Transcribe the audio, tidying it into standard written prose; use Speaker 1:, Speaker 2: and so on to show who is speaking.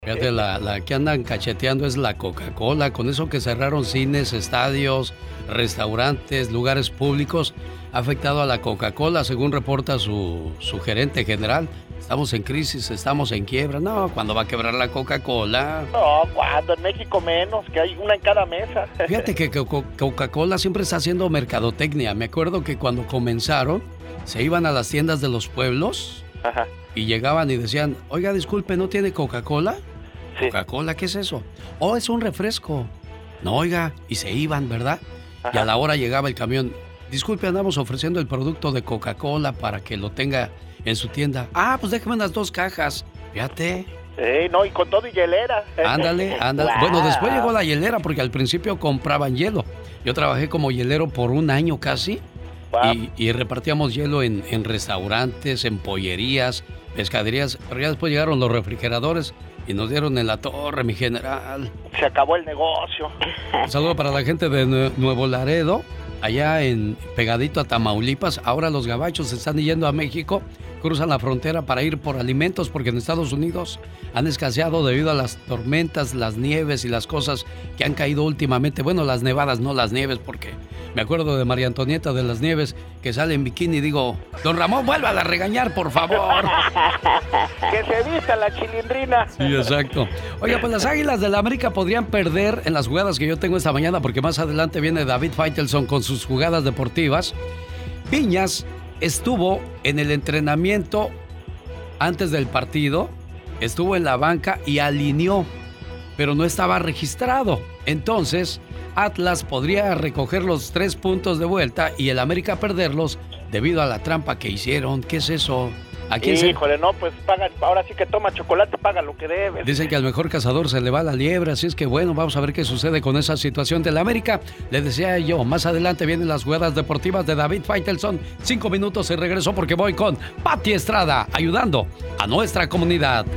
Speaker 1: Fíjate, la que andan cacheteando es la Coca-Cola, con eso que cerraron cines, estadios, restaurantes, lugares públicos, ha afectado a la Coca-Cola, según reporta su gerente general. Estamos en crisis, estamos en quiebra. No, ¿cuándo va a quebrar la Coca-Cola?
Speaker 2: No, ¿cuándo? En México menos, que hay una en cada mesa.
Speaker 1: Fíjate que Coca-Cola siempre está haciendo mercadotecnia. Me acuerdo que cuando comenzaron, se iban a las tiendas de los pueblos.
Speaker 2: Ajá.
Speaker 1: Y llegaban y decían, oiga, disculpe, ¿no tiene Coca-Cola?
Speaker 2: Sí.
Speaker 1: ¿Coca-Cola? ¿Qué es eso? Oh, es un refresco. No, oiga, y se iban, ¿verdad?
Speaker 2: Ajá.
Speaker 1: Y a la hora llegaba el camión. Disculpe, andamos ofreciendo el producto de Coca-Cola para que lo tenga en su tienda. Ah, pues déjeme unas 2 cajas. Fíjate.
Speaker 2: No, y con todo y hielera.
Speaker 1: Ándale.
Speaker 2: Wow.
Speaker 1: Bueno, después llegó la hielera porque al principio compraban hielo. Yo trabajé como hielero por 1 año casi.
Speaker 2: Wow.
Speaker 1: Y repartíamos hielo en restaurantes, en pollerías, pescaderías. Pero ya después llegaron los refrigeradores y nos dieron en la torre, mi general.
Speaker 2: Se acabó el negocio.
Speaker 1: Un saludo para la gente de Nuevo Laredo, allá pegadito a Tamaulipas. Ahora los gabachos están yendo a México, cruzan la frontera para ir por alimentos porque en Estados Unidos han escaseado debido a las tormentas, las nieves y las cosas que han caído últimamente. Bueno, las nevadas, no las nieves, porque me acuerdo de María Antonieta de las Nieves que sale en bikini y digo, don Ramón, vuélvala a regañar, por favor.
Speaker 2: Que se vista la chilindrina.
Speaker 1: Sí, exacto. Oiga, pues las Águilas del la América podrían perder en las jugadas que yo tengo esta mañana porque más adelante viene David Faitelson con sus jugadas deportivas. Viñas estuvo en el entrenamiento antes del partido, estuvo en la banca y alineó, pero no estaba registrado. Entonces, Atlas podría recoger los 3 puntos de vuelta y el América perderlos debido a la trampa que hicieron. ¿Qué es eso? ¿A quién
Speaker 2: Híjole, no, pues paga, ahora sí que toma chocolate, paga lo que debe.
Speaker 1: Dicen que al mejor cazador se le va la liebre, así es que bueno, vamos a ver qué sucede con esa situación de la América. Le decía yo, más adelante vienen las jugadas deportivas de David Faitelson. 5 minutos y regreso porque voy con Pati Estrada, ayudando a nuestra comunidad.